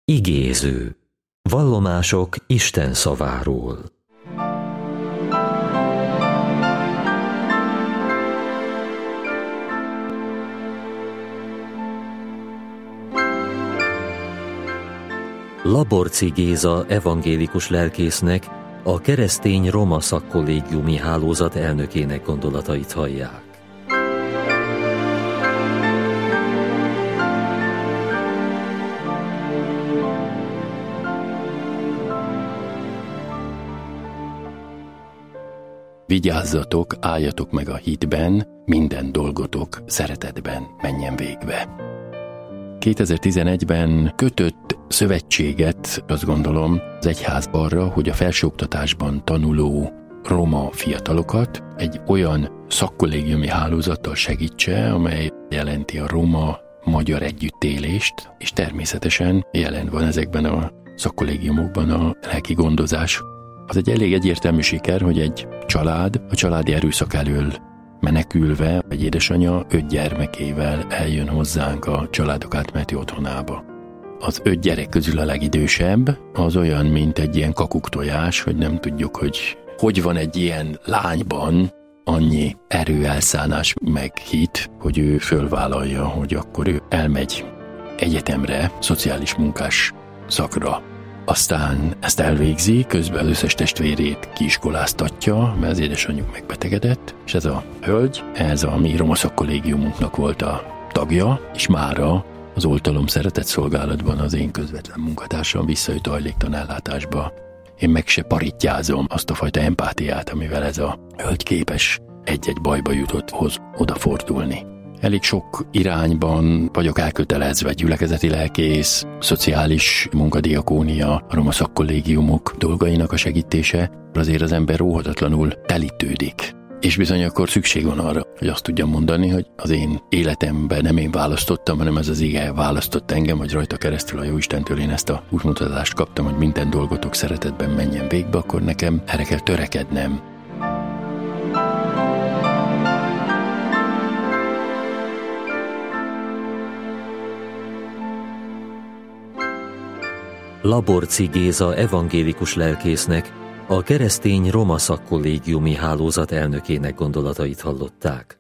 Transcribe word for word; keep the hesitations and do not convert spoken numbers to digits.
Igéző. Vallomások Isten szaváról. Laborczy Géza evangélikus lelkésznek, a keresztény roma szakkollégiumi hálózat elnökének gondolatait hallják. Vigyázzatok, álljatok meg a hitben, minden dolgotok szeretetben menjen végbe. kétezer-tizenegyben kötött szövetséget, azt gondolom, az egyház arra, hogy a felsőoktatásban tanuló roma fiatalokat egy olyan szakkollégiumi hálózattal segítse, amely jelenti a roma-magyar együttélést, és természetesen jelen van ezekben a szakkollégiumokban a lelki gondozás. Az egy elég egyértelmű siker, hogy egy család a családi erőszak elől menekülve egy édesanyja öt gyermekével eljön hozzánk a Családok Átmeneti Otthonába. Az öt gyerek közül a legidősebb az olyan, mint egy ilyen kakuktojás, hogy nem tudjuk, hogy hogy van egy ilyen lányban annyi erő, elszánás meg hit, hogy ő fölvállalja, hogy akkor ő elmegy egyetemre, szociális munkás szakra. Aztán ezt elvégzi, közben az összes testvérét kiiskoláztatja, mert az édesanyjuk megbetegedett, és ez a hölgy, ez a mi roma szakkollégiumunknak volt a tagja, és mára az Oltalom Szeretett Szolgálatban az én közvetlen munkatársam visszajött a hajléktalanellátásba. Én meg se parittyázom azt a fajta empátiát, amivel ez a hölgy képes egy-egy bajba jutotthoz odafordulni. Elég sok irányban vagyok elkötelezve, gyülekezeti lelkész, szociális munkadiakónia, a roma szakkollégiumok dolgainak a segítése, azért az ember óhatatlanul telítődik. És bizony akkor szükség van arra, hogy azt tudjam mondani, hogy az én életemben nem én választottam, hanem ez az ige választott engem, hogy rajta keresztül a Jóistentől én ezt a útmutatást kaptam, hogy minden dolgotok szeretetben menjen végbe, akkor nekem erre kell törekednem. Laborczy Géza evangélikus lelkésznek, a keresztény roma szakkollégiumi hálózat elnökének gondolatait hallották.